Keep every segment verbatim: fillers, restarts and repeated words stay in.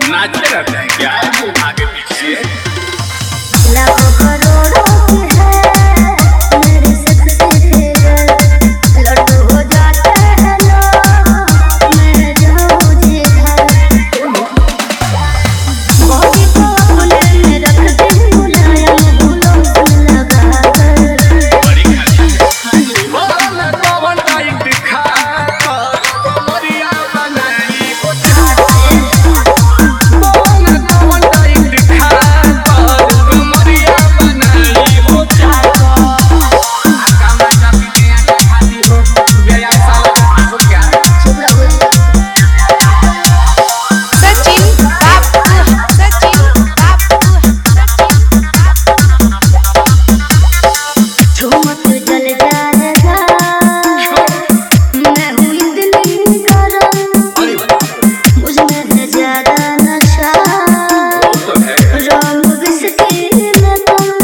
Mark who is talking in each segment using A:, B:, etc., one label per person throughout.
A: नाचते रहते हैं क्या आगे पीछे?
B: लाखों करोड़ों की है मेरे सक्सेस लड्डू हो जाते हैं लोग मैं जाऊँ जिधर बॉडी को अपने में रखती हूँ मुलायम फूलों से लगा कर
A: बड़ी खाली बोल कौन टाइट खा मरिया बनाई हो बोल कौन टाइट खा मरिया बनाई हो आका माका पीने आका खाती हो गया साला हो क्या
C: सचिन बापू सचिन बापू
B: झुमक जल जाएगा मैं हूँ इतनी गरम मुझमें है ज्यादा नशा रंग विस्की में तुम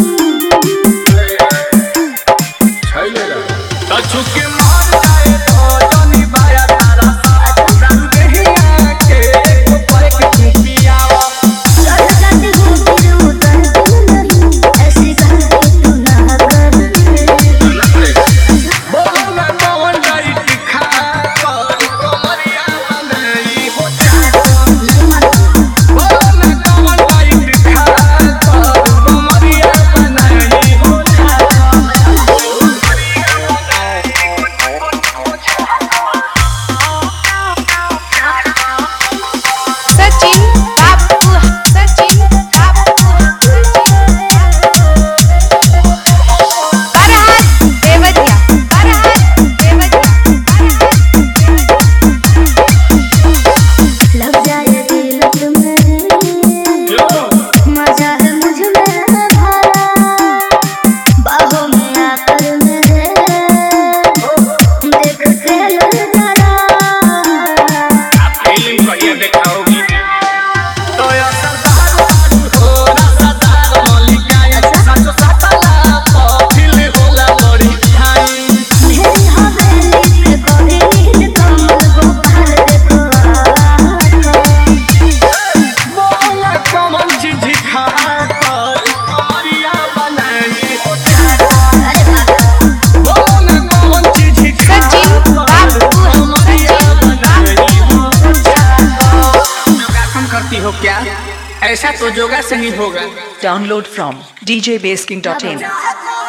A: तो छुके मार जाए तो जानी बाया तारा साथ रंग देहिया के ऊपर के पियावा
B: चढ़ जाती हूँ फिर उतरती नहीं ऐसी गलती तू ना कर
A: बोल कौन टाइट खा मरिया बनाई हो बोल कौन टाइट खा मरिया बनाई हो
C: सचिन बापू सचिन बापू फरहाद देवरिया फरहाद देवरिया
B: लग जाए दिल तुम्हें मजा है मुझ में भरा बाहों में आकर मेरे देख के जरा
A: फिल्म को ये दिखाओगी तो या सरदार हो ना सरदार मलिकाया सचो सचला फिल होला बड़ी खाई
B: मेरी हवेली पे कोई नील कमल गोपाल देखो
A: बोल कौन चीज खा मरिया बनाई हो
B: अरे बाबा
A: बोल कौन चीज खा
C: सचिन बापू
A: मरिया
C: सचिन
A: बनाई
C: बापू
A: हो योगासन करती हो क्या? ऐसा तो योगा से ही होगा।
D: Download from d j base king dot in.